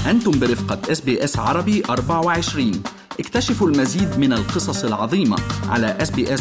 أنتم برفقة SBS عربي 24. اكتشفوا المزيد من القصص العظيمة على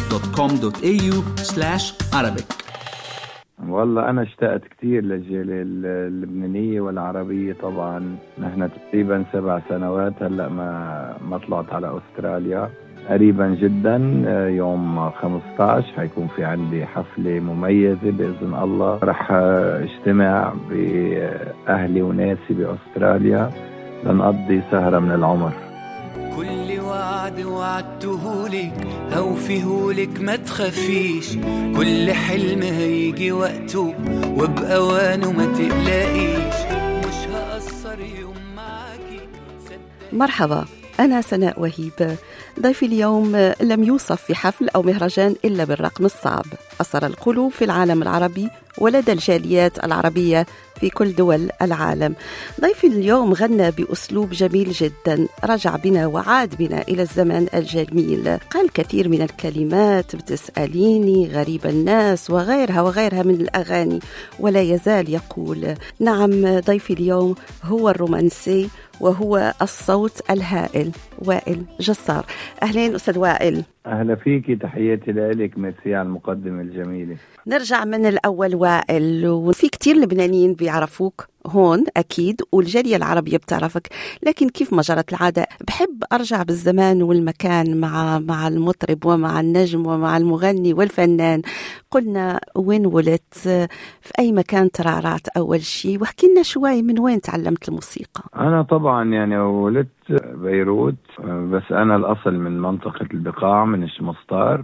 sbs.com.au/arabic. والله أنا اشتقت كتير للجالية اللبنانية والعربية. طبعا نحن تقريبا 7 سنوات هلأ ما طلعت على أستراليا. قريبا جدا يوم 15 حيكون في عندي حفلة مميزة بإذن الله. رح اجتمع بأهلي وناسي بأستراليا لنقضي سهرة من العمر. كل وعد وعدتهولك أوفيهولك ما تخافيش، كل حلم هيجي وقته وبأوانه ما تقلقيش، مش هقصر يوم معاكي. مرحبا، أنا سناء وهيب. ضيفي اليوم لم يوصف في حفل أو مهرجان إلا بالرقم الصعب، أثر القلوب في العالم العربي ولدى الجاليات العربية في كل دول العالم. ضيفي اليوم غنى بأسلوب جميل جدا، رجع بنا وعاد بنا إلى الزمن الجميل. قال كثير من الكلمات، بتسأليني، غريب الناس، وغيرها من الأغاني، ولا يزال يقول. نعم، ضيفي اليوم هو الرومانسي وهو الصوت الهائل وائل جسار. أهلين أستاذ وائل. أهلا فيكي، تحياتي لك، ميرسي على المقدمة الجميلة. نرجع من الأول وائل، وفي كتير لبنانيين بيعرفوك هون أكيد، والجالية العربية بتعرفك، لكن كيف ما جرت العادة بحب أرجع بالزمان والمكان مع المطرب ومع النجم ومع المغني والفنان. قلنا وين ولدت، في أي مكان ترعرعت أول شيء، واحكي لنا شوي من وين تعلمت الموسيقى. أنا طبعا يعني ولدت بيروت، بس أنا الأصل من منطقة البقاع، من الشمسطار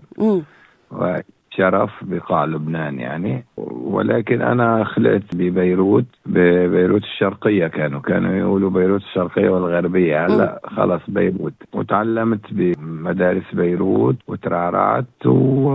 وشرف بقاع لبنان يعني. ولكن أنا خلقت ببيروت الشرقية، كانوا يقولوا بيروت الشرقية والغربية، هلا خلص بيروت. وتعلمت بمدارس بيروت وترعرعت،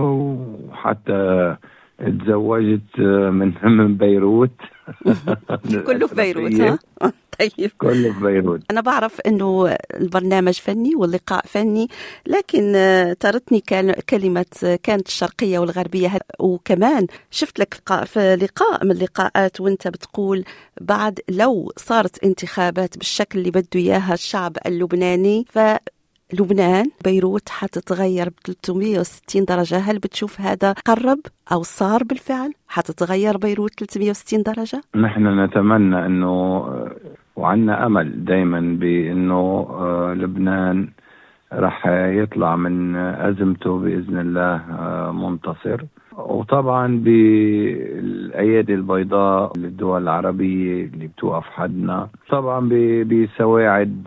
وحتى تزوجت من بيروت. كله في بيروت ها؟ طيب، كله في بيروت. أنا بعرف إنه البرنامج فني واللقاء فني، لكن طرتني كلمة كانت الشرقية والغربية، وكمان شفت لك في لقاء من اللقاءات وانت بتقول بعد لو صارت انتخابات بالشكل اللي بده إياها الشعب اللبناني، لبنان بيروت حتتغير ب 360 درجة. هل بتشوف هذا قرب أو صار بالفعل؟ حتتغير بيروت 360 درجة؟ نحن نتمنى أنه، وعنا أمل دايما بأنه لبنان رح يطلع من أزمته بإذن الله منتصر. وطبعا بالأيادي البيضاء للدول العربية اللي بتوقف حدنا، طبعا بسواعد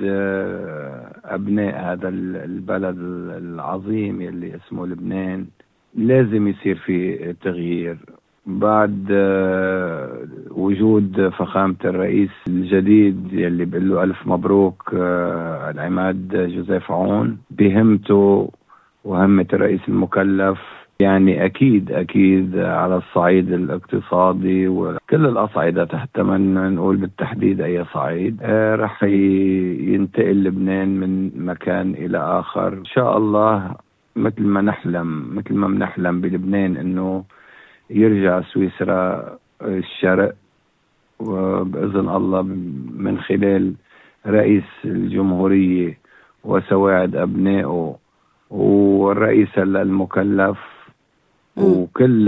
أبناء هذا البلد العظيم يلي اسمه لبنان، لازم يصير في تغيير. بعد وجود فخامة الرئيس الجديد يلي بقول له ألف مبروك، العماد جوزيف عون، بهمته وهمة الرئيس المكلف، يعني أكيد على الصعيد الاقتصادي وكل الأصعدة، حتى من نقول بالتحديد أي صعيد، رح ينتقل لبنان من مكان إلى آخر إن شاء الله، مثل ما بنحلم بلبنان إنه يرجع سويسرا الشرق، وبإذن الله من خلال رئيس الجمهورية وسواعد أبنائه والرئيس المكلف وكل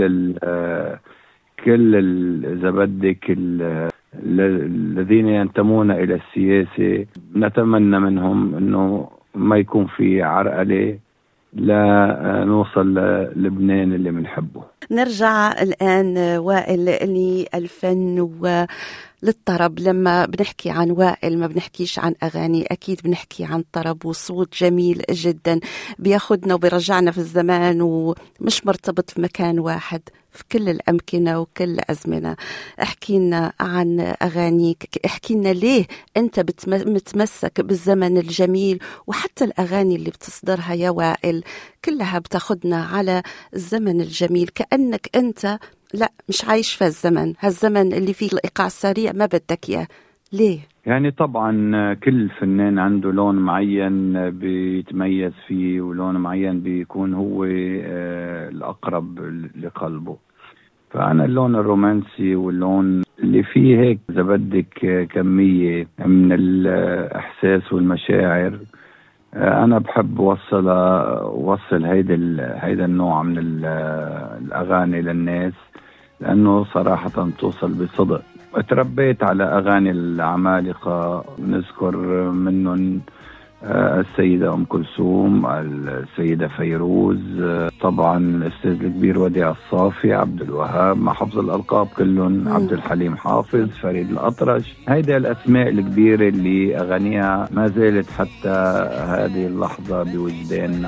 إذا بدك الذين ينتمون إلى السياسة، نتمنى منهم إنه ما يكون في عرقلة لا نوصل للبنان اللي بنحبه. نرجع الآن وائل للفن وللطرب. لما بنحكي عن وائل ما بنحكيش عن أغاني، أكيد بنحكي عن طرب وصوت جميل جدا بياخدنا وبيرجعنا في الزمان، ومش مرتبط في مكان واحد، في كل الأمكنة وكل الأزمنة. احكي لنا عن أغانيك، احكي لنا ليه أنت متمسك بالزمن الجميل، وحتى الأغاني اللي بتصدرها يا وائل كلها بتاخدنا على الزمن الجميل، كأنك أنت لا مش عايش في هالزمن اللي فيه الإيقاع السريع ما بدك إياه. ليه؟ يعني طبعا كل فنان عنده لون معين بيتميز فيه، ولون معين بيكون هو الأقرب لقلبه. فأنا اللون الرومانسي واللون اللي فيه هيك إذا بدك كمية من الإحساس والمشاعر، أنا بحب وصل هيدا النوع من الأغاني للناس، لأنه صراحة توصل بصدق. تربيت على أغاني العمالقة، نذكر منهم السيدة أم كلثوم، السيدة فيروز، طبعا الأستاذ الكبير وديع الصافي، عبد الوهاب، مع حفظ الألقاب كلهم، عبد الحليم حافظ، فريد الأطرش. هيدا الأسماء الكبيرة اللي أغانيها ما زالت حتى هذه اللحظة بوجداننا.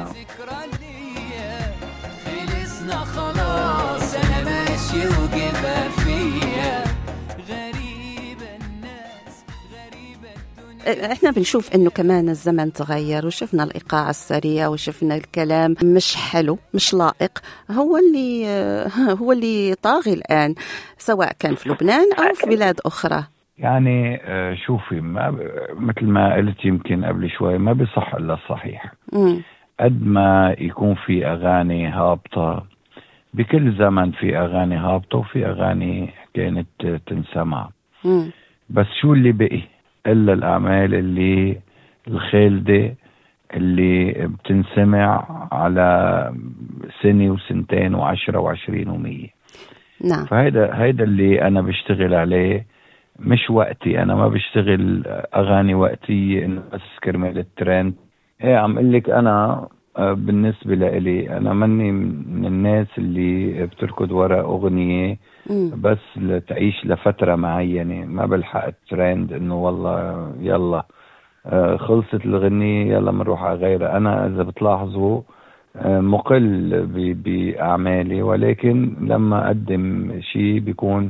خلصنا خلاص، أنا ماشي وجبها فيا، احنا بنشوف انه كمان الزمن تغير، وشفنا الايقاع السريع، وشفنا الكلام مش حلو مش لائق، هو اللي طاغي الان، سواء كان في لبنان او في بلاد اخرى. يعني شوفي، مثل ما قلت يمكن قبل شوي، ما بيصح الا الصحيح. قد ما يكون في اغاني هابطة، بكل زمن في اغاني هابطة وفي اغاني كانت تنسمع، بس شو اللي بقي إلا الأعمال اللي الخالدة اللي بتنسمع على سنة وسنتين و10 و20 و100. نعم. فهيدا اللي أنا بشتغل عليه، مش وقتي. أنا ما بشتغل أغاني وقتية إنه بس كرمال الترند. عم قلك أنا بالنسبة لي أنا مني من الناس اللي بتركض وراء أغنية بس لتعيش لفترة معينة. ما بلحق الترند إنه والله يلا خلصت الغنية يلا منروح على غيرها. أنا إذا بتلاحظوا مقل بأعمالي، ولكن لما أقدم شيء بيكون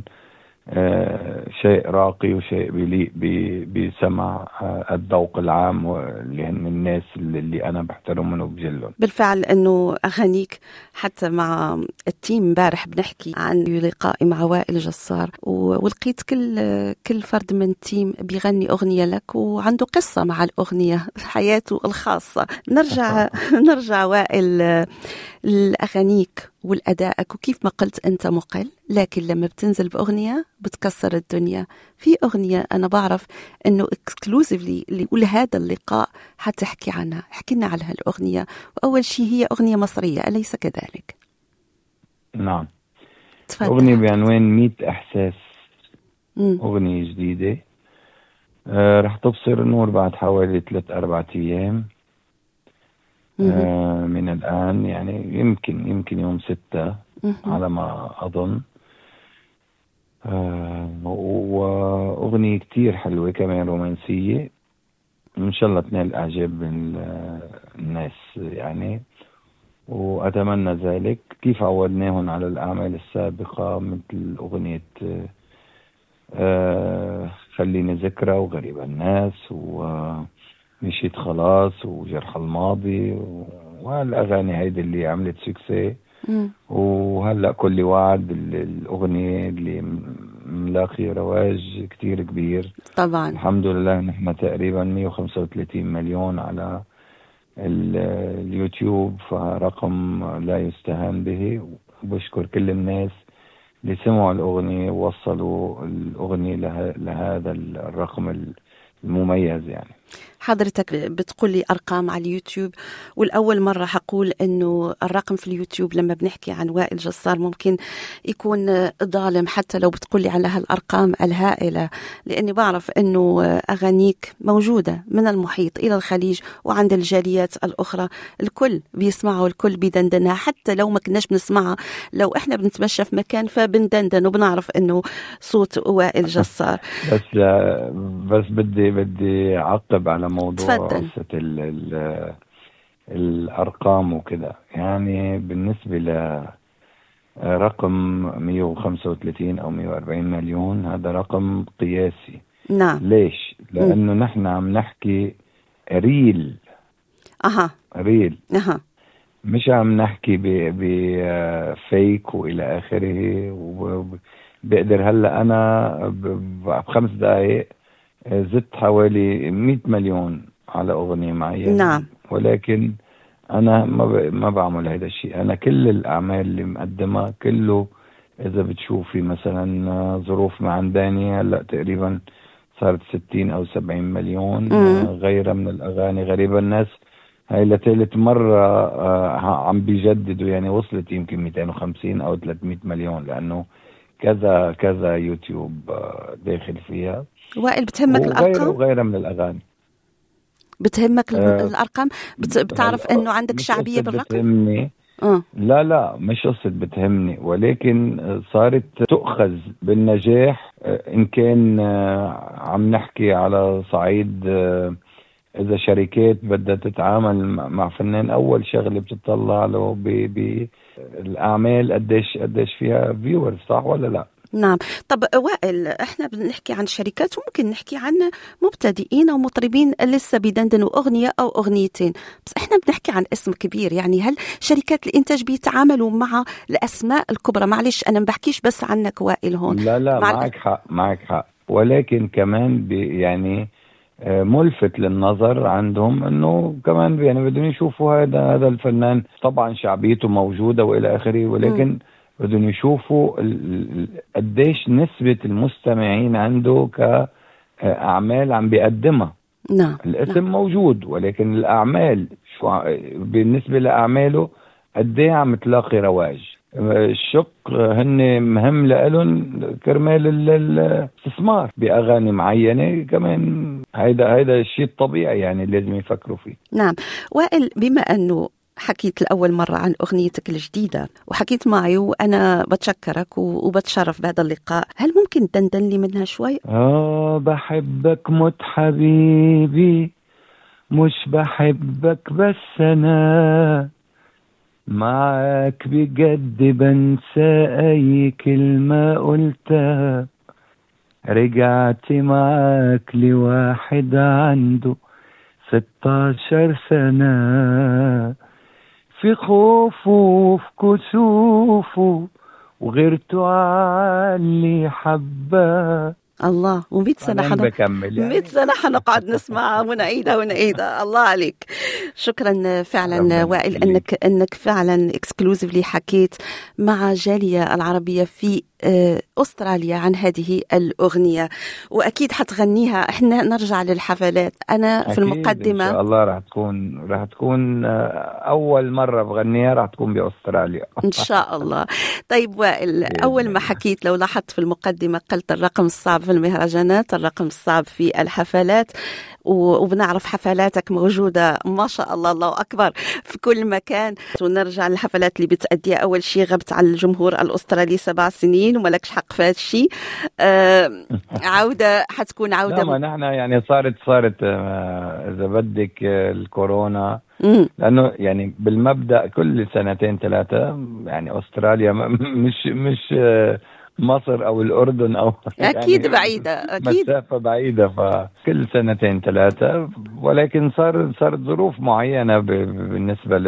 شيء راقي وشيء بيليق بسمع الذوق العام اللي هم الناس اللي أنا بحترمهم وبجلهم. بالفعل أنه أغانيك حتى مع التيم امبارح بنحكي عن لقائي مع وائل جسار، ولقيت كل فرد من التيم بيغني أغنية لك وعنده قصة مع الأغنية، حياته الخاصة. نرجع وائل لأغانيك والأدائك، وكيف ما قلت أنت مقل، لكن لما بتنزل بأغنية بتكسر الدنيا. في أغنية أنا بعرف أنه اكسكلوزيفلي اللي هذا اللقاء حتحكي عنها، حكي لنا على هالأغنية. وأول شيء هي أغنية مصرية، أليس كذلك؟ نعم. تفضل. أغنية بعنوان 100 إحساس. أغنية جديدة رح تبصر النور بعد حوالي 3-4 أيام من الآن، يعني يمكن يوم 6 على ما أظن. وأغنية كتير حلوة كمان رومانسية، إن شاء الله تنال إعجاب الناس يعني، وأتمنى ذلك. كيف عودناهم على الأعمال السابقة مثل أغنية خليني ذكرى وغريب الناس ومشيت خلاص وجرح الماضي والأغاني هيدي اللي عملت سكسي. وهلأ كل وعد الأغنية اللي ملاقي رواج كتير كبير طبعا. الحمد لله. نحن تقريبا 135 مليون على اليوتيوب، فرقم لا يستهان به. وبشكر كل الناس اللي سمعوا الأغنية ووصلوا الأغنية لهذا الرقم المميز. يعني حضرتك بتقول لي أرقام على اليوتيوب، والأول مرة حقول أنه الرقم في اليوتيوب لما بنحكي عن وائل جسار ممكن يكون ظالم حتى لو بتقول لي على هالأرقام الهائلة، لأني بعرف أنه أغانيك موجودة من المحيط إلى الخليج وعند الجاليات الأخرى، الكل بيسمعوا، الكل بيدندنها، حتى لو ما كناش بنسمعها، لو إحنا بنتمشى في مكان فبندندن وبنعرف أنه صوت وائل جسار. بس بدي أعقب على موضوع قصة الأرقام وكده. يعني بالنسبة لرقم 135 أو 140 مليون هذا رقم قياسي. نعم. ليش؟ لأنه نحن عم نحكي ريل. ريل. مش عم نحكي بفيك وإلى آخره. وبقدر هلأ أنا ب5 دقايق زدت حوالي 100 مليون على أغنية معينة. نعم. ولكن أنا ما بعمل هذا الشيء. أنا كل الأعمال اللي مقدمها كله إذا بتشوفي مثلا ظروف معنداني هلأ تقريبا صارت 60 أو 70 مليون. غيرها من الأغاني غريبة. الناس هاي لثالث مرة عم بيجددوا، يعني وصلت يمكن 250 أو 300 مليون، لأنه كذا يوتيوب داخل فيها. وائل بتهمك الأرقام؟ وغيرها من الأغاني. بتهمك الأرقام؟ بتعرف أنه عندك شعبية بالرقم؟ بتهمني. لا مش قصة بتهمني، ولكن صارت تؤخذ بالنجاح. إن كان عم نحكي على صعيد إذا شركات بدها تتعامل مع فنان، أول شغلة بتطلع له بالأعمال قديش فيها فيورز، صح ولا لا؟ نعم. طب وائل، احنا بنحكي عن شركات وممكن نحكي عن مبتدئين او مطربين لسه بيدندنوا اغنيه او اغنيتين، بس احنا بنحكي عن اسم كبير. يعني هل شركات الانتاج بيتعاملوا مع الاسماء الكبرى؟ معلش انا ما بحكيش بس عنك وائل هون. لا معك حق، ولكن كمان يعني ملفت للنظر عندهم انه كمان يعني بدهم يشوفوا هذا الفنان، طبعا شعبيته موجوده والى اخره، ولكن بدهم يشوفوا قديش نسبة المستمعين عنده كأعمال عم بيقدمها. نعم. الاسم موجود، ولكن الأعمال بالنسبة لأعماله قديه عم تلاقي رواج. الشق هن مهم لهم كرمال الاستثمار بأغاني معينة كمان. هيدا الشيء الطبيعي يعني لازم يفكروا فيه. نعم. وائل، بما أنه حكيت لأول مرة عن أغنيتك الجديدة وحكيت معي، وأنا بتشكرك وبتشرف بهذا اللقاء، هل ممكن تندن لي منها شوي؟ بحبك موت حبيبي، مش بحبك بس أنا معاك بجد بنسى أي كلمة قلتها. رجعت معاك لواحد عنده 16 سنة، في خوفه وفي كسوفه وغيرته علي حبة. الله، و100 سنة بكمل يعني. 100 سنة حنقعد نسمعها ونعيدها. الله عليك. شكرا فعلا وائل انك فعلا اكسكلوزيفلي حكيت مع جالية العربية في أستراليا عن هذه الأغنية، وأكيد حتغنيها. احنا نرجع للحفلات. أنا في المقدمة إن شاء الله راح تكون أول مرة بغنيها، راح تكون بأستراليا إن شاء الله. طيب وائل، أول ما حكيت لو لاحظت في المقدمة قلت الرقم الصعب في المهرجانات، الرقم الصعب في الحفلات، وبنعرف حفلاتك موجودة ما شاء الله، الله أكبر، في كل مكان. ونرجع للحفلات اللي بتأديها. أول شيء غبت على الجمهور الأسترالي 7 سنين وملكش حق في هذا الشيء. عودة حتكون عودة. ما نحن يعني صارت إذا بدك الكورونا، لأنه يعني بالمبدأ كل 2-3 يعني أستراليا مش مصر أو الأردن أو أكيد يعني بعيدة، أكيد مسافة بعيدة، فكل 2-3. ولكن صارت ظروف معينة بالنسبة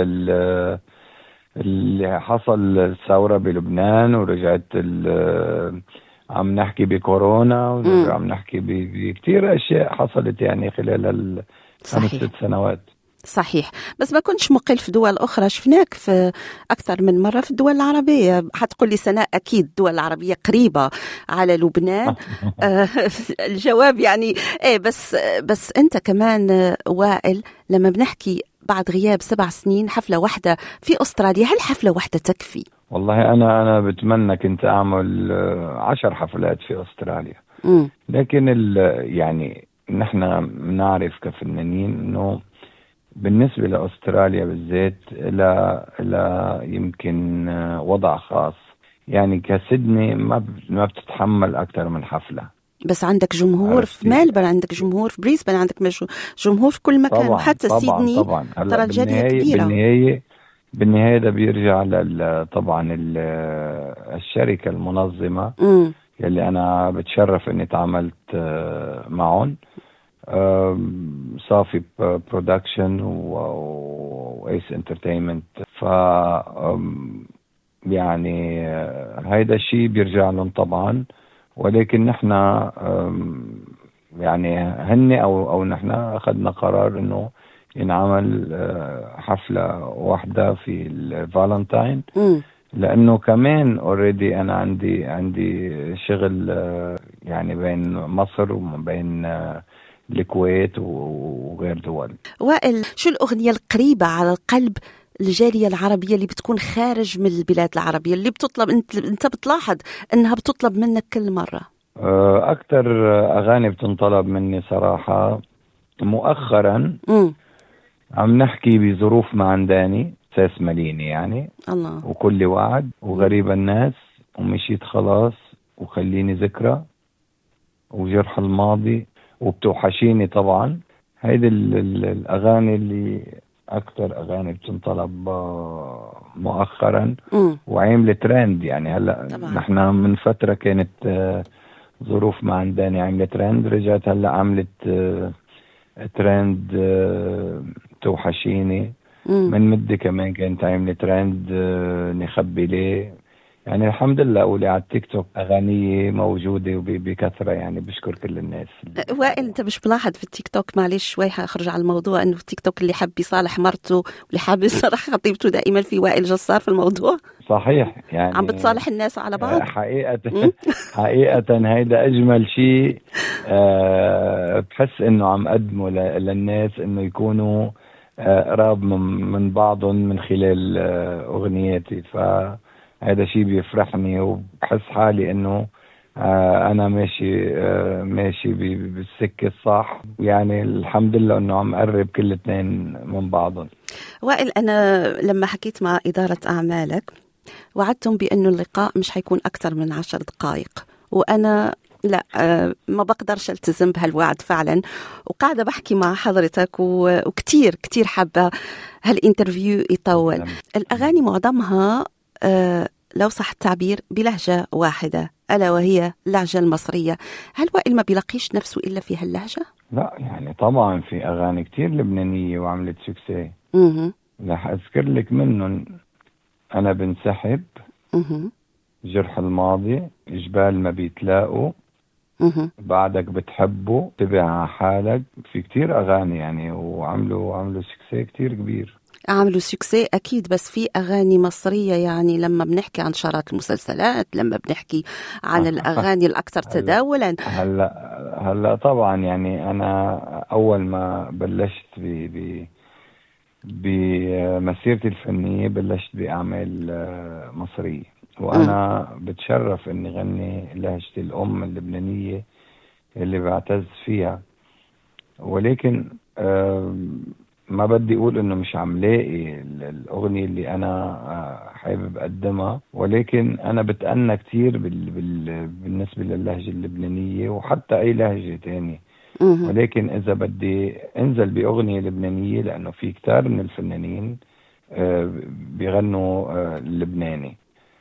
اللي حصل الثورة بلبنان، ورجعت عم نحكي بكورونا، وعم نحكي بكتير أشياء حصلت يعني خلال 5-6 سنوات. صحيح. بس ما كنتش مقل في دول أخرى، شفناك في أكثر من مرة في الدول العربية. حتقول لي سناء أكيد الدول العربية قريبة على لبنان. الجواب يعني إيه، بس أنت كمان وائل، لما بنحكي بعد غياب 7 سنين حفلة واحدة في أستراليا، هل حفلة واحدة تكفي؟ والله أنا بتمنى كنت أعمل 10 حفلات في أستراليا. لكن يعني نحن بنعرف كفنانين إنه بالنسبة لأستراليا بالذات لا يمكن وضع خاص. يعني كسيدني ما بتتحمل أكثر من حفلة. بس عندك جمهور في ميلبورن، عندك جمهور في بريسبن، عندك جمهور في كل مكان، وحتى سيدني ترى جالية كبيرة. بالنهاية ده بيرجع طبعا الشركة المنظمة يلي أنا بتشرف إني تعاملت معهم، صافي برودكشن وإيس انترتينمنت. يعني هيدا الشيء بيرجع لهم طبعا، ولكن نحن يعني هن أو نحن أخذنا قرار إنه ينعمل حفلة واحدة في الفالنتاين لأنه كمان اوريدي أنا عندي شغل يعني بين مصر وبين الكويت وغير دول. وائل، شو الأغنية القريبة على القلب الجالية العربية اللي بتكون خارج من البلاد العربية اللي بتطلب أنت بتلاحظ أنها بتطلب منك كل مرة؟ أكتر أغاني بتنطلب مني صراحة مؤخرا عم نحكي بظروف ما عنداني، ساس مليني يعني الله، وكل وعد وغريب الناس ومشيت خلاص وخليني ذكرى وجرح الماضي وبتوحشيني. طبعا هيدي الأغاني اللي أكتر أغاني بتنطلب مؤخرا وعملت ترند. يعني هلأ نحن من فترة كانت ظروف ما عنداني عملت ترند، رجعت هلأ عملت ترند توحشيني. من مدة كمان كانت عملت ترند نخبي ليه. يعني الحمد لله قولي على التيك توك أغانية موجودة وبكثرة، يعني بشكر كل الناس. وائل، أنت مش ملاحظ في التيك توك، معلش شوي هخرج على الموضوع، أنه في التيك توك اللي حب يصالح مرته واللي حب يصالح خطيبته دائما في وائل جسار في الموضوع؟ صحيح، يعني عم بتصالح الناس على بعض حقيقة هيدا أجمل شيء. بحس إنه عم قدمه للناس إنه يكونوا قراب من بعضهم من خلال أغنياتي، فهذا شيء بيفرحني وبحس حالي إنه أنا ماشي بالسكة الصح. يعني الحمد لله إنه عم قرب كل اثنين من بعضهم. وائل، أنا لما حكيت مع إدارة أعمالك وعدتهم بأنه اللقاء مش حيكون أكثر من 10 دقائق، وأنا لا ما بقدرش التزم بهالوعد فعلا، وقاعدة بحكي مع حضرتك وكتير كتير حابة هالانترفيو يطول. الأغاني معظمها لو صح التعبير بلهجة واحدة، ألا وهي اللهجة المصرية. هل وائل ما بيلاقيش نفسه إلا في هاللهجة؟ لا يعني طبعا في أغاني كتير لبنانية وعملت سوكسي. رح أذكر لك منهم أنا بنسحب، جرح الماضي، جبال ما بيتلاقوا، بعدك بتحبه، تبع حالك. في كتير أغاني يعني وعملوا سكسي كتير كبير. عملوا سكسي أكيد، بس في أغاني مصرية يعني لما بنحكي عن شارات المسلسلات، لما بنحكي عن الأغاني الأكثر تداولا. هلا طبعا يعني أنا أول ما بلشت بمسيرتي الفنية بلشت بأعمال مصرية، وأنا بتشرف إني غني لهجتي الأم اللبنانية اللي بعتز فيها. ولكن ما بدي أقول إنه مش عم لاقي الأغنية اللي أنا حابب أقدمها، ولكن أنا بتأنى كتير بالنسبة للهجة اللبنانية وحتى أي لهجة تانية. ولكن إذا بدي أنزل بأغنية لبنانية، لأنه في كتار من الفنانين بيغنوا اللبناني،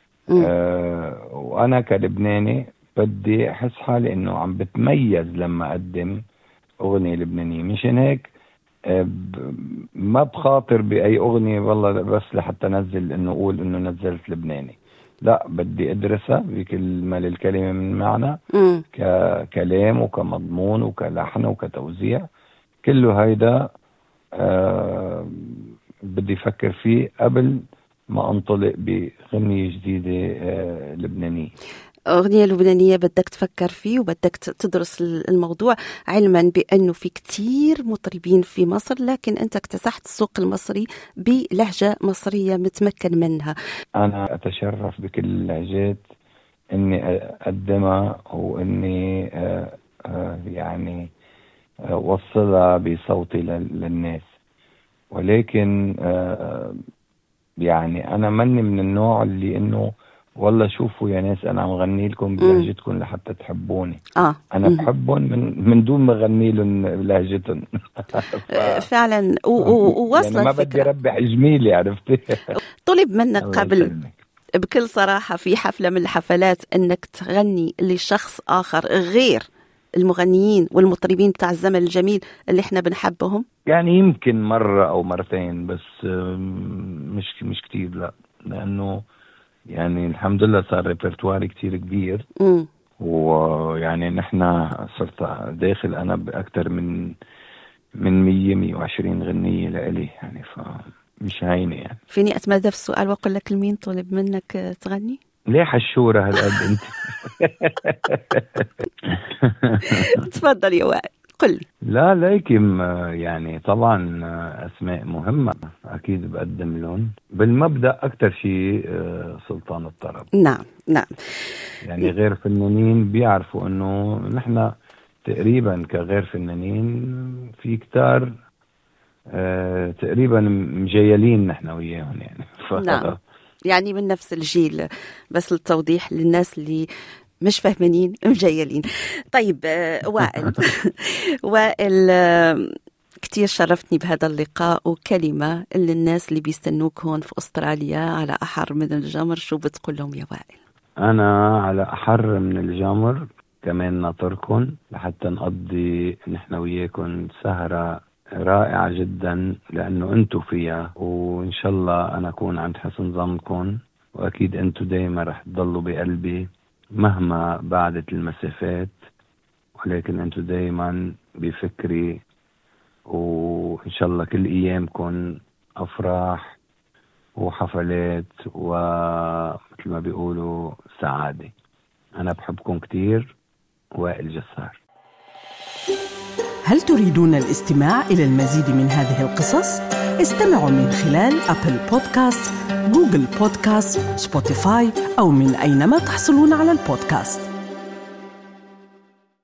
وأنا كلبناني بدي أحس حالي إنه عم بتميز لما أقدم أغنية لبنانية. مشان هيك ما بخاطر بأي أغنية والله بس لحتى نزل إنه أقول إنه نزلت لبناني. لا، بدي أدرسها بكل ما للكلمة من معنى، ككلام وكمضمون وكلحن وكتوزيع. كله هيدا بدي أفكر فيه قبل ما أنطلق بغنية جديدة لبنانية. أغنية لبنانية بدك تفكر فيه وبدك تدرس الموضوع، علما بأنه في كتير مطربين في مصر، لكن أنت اكتسحت السوق المصري بلهجة مصرية متمكن منها. أنا أتشرف بكل اللهجات أني أقدمها وأني يعني وصلها بصوتي للناس. ولكن يعني أنا مني من النوع اللي إنه والله شوفوا يا ناس أنا عم غني لكم بلهجتكم لحتى تحبوني. أنا بحبهم من دون ما غني لهم بلهجتهم. فعلا ووصلت يعني ما بدي ربح جميلي، عرفتي. طلب منك قبل بكل صراحة في حفلة من الحفلات أنك تغني لشخص آخر غير المغنيين والمطربين بتاع الزمن الجميل اللي احنا بنحبهم؟ يعني يمكن مرة أو مرتين بس، مش كتير. لا، لأنه يعني الحمد لله صار ريبرتواري كتير كبير. ويعني نحن صرت داخل أنا بأكتر من 100-120 غنية لإلي يعني. مش هينة يعني. فيني أتمادى في السؤال وأقول لك لمين طلب منك تغني؟ ليه حشورة هالقد أنت؟ تفضل يا وائل قل لي. لا لكن يعني طبعا أسماء مهمة أكيد بقدم لهم. بالمبدأ أكتر شيء سلطان الطرب. نعم نعم. يعني غير فنانين بيعرفوا أنه نحن تقريبا كغير فنانين في كتار تقريبا مجيلين نحن وياهم يعني. نعم يعني من نفس الجيل، بس للتوضيح للناس اللي مش فاهمين مجيلين. طيب وائل كتير شرفتني بهذا اللقاء، وكلمة للناس اللي بيستنوك هون في أستراليا على أحر من الجمر، شو بتقول لهم يا وائل؟ أنا على أحر من الجمر كمان ناطركم لحتى نقضي نحن وياكم سهرة رائعة جدا، لأنه أنتوا فيها، وإن شاء الله أنا أكون عند حسن ظنكم، وأكيد أنتوا دايما رح تضلوا بقلبي مهما بعدت المسافات، ولكن أنتوا دايما بفكري، وإن شاء الله كل أيامكم أفراح وحفلات ومثل ما بيقولوا سعادة. أنا بحبكم كتير. وائل جسار. هل تريدون الاستماع إلى المزيد من هذه القصص؟ استمعوا من خلال أبل بودكاست، جوجل بودكاست، سبوتيفاي أو من أينما تحصلون على البودكاست.